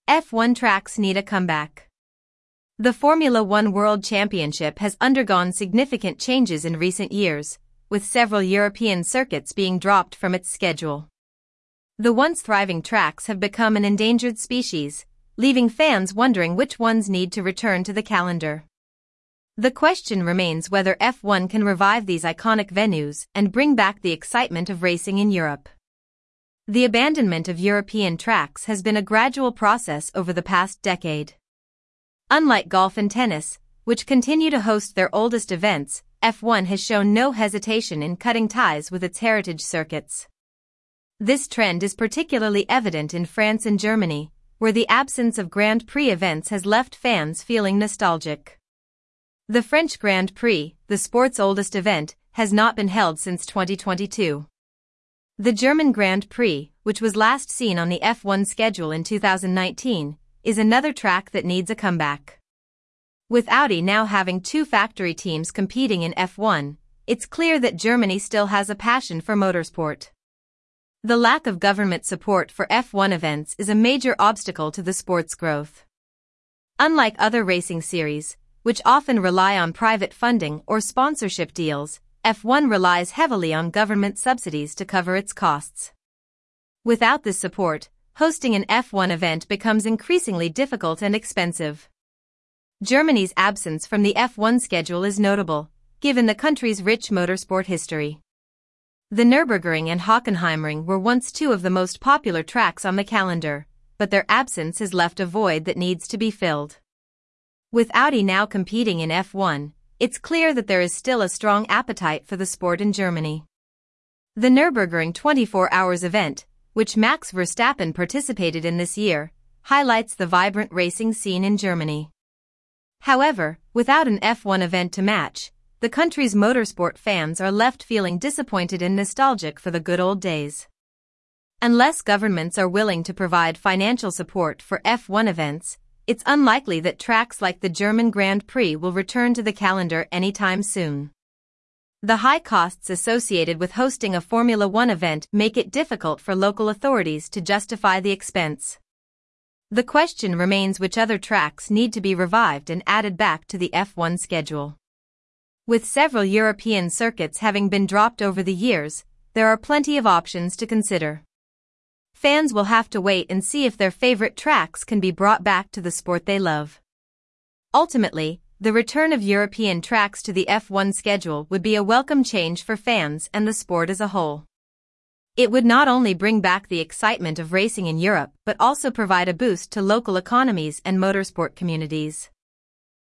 F1 tracks need a comeback. The Formula One World Championship has undergone significant changes in recent years, with several European circuits being dropped from its schedule. The once thriving tracks have become an endangered species, leaving fans wondering which ones need to return to the calendar. The question remains whether F1 can revive these iconic venues and bring back the excitement of racing in Europe. The abandonment of European tracks has been a gradual process over the past decade. Unlike golf and tennis, which continue to host their oldest events, F1 has shown no hesitation in cutting ties with its heritage circuits. This trend is particularly evident in France and Germany, where the absence of Grand Prix events has left fans feeling nostalgic. The French Grand Prix, the sport's oldest event, has not been held since 2022. The German Grand Prix, which was last seen on the F1 schedule in 2019, is another track that needs a comeback. With Audi now having two factory teams competing in F1, it's clear that Germany still has a passion for motorsport. The lack of government support for F1 events is a major obstacle to the sport's growth. Unlike other racing series, which often rely on private funding or sponsorship deals, F1 relies heavily on government subsidies to cover its costs. Without this support, hosting an F1 event becomes increasingly difficult and expensive. Germany's absence from the F1 schedule is notable, given the country's rich motorsport history. The Nürburgring and Hockenheimring were once two of the most popular tracks on the calendar, but their absence has left a void that needs to be filled. With Audi now competing in F1, it's clear that there is still a strong appetite for the sport in Germany. The Nürburgring 24 Hours event, which Max Verstappen participated in this year, highlights the vibrant racing scene in Germany. However, without an F1 event to match, the country's motorsport fans are left feeling disappointed and nostalgic for the good old days. Unless governments are willing to provide financial support for F1 events, it's unlikely that tracks like the German Grand Prix will return to the calendar anytime soon. The high costs associated with hosting a Formula One event make it difficult for local authorities to justify the expense. The question remains which other tracks need to be revived and added back to the F1 schedule. With several European circuits having been dropped over the years, there are plenty of options to consider. Fans will have to wait and see if their favorite tracks can be brought back to the sport they love. Ultimately, the return of European tracks to the F1 schedule would be a welcome change for fans and the sport as a whole. It would not only bring back the excitement of racing in Europe but also provide a boost to local economies and motorsport communities.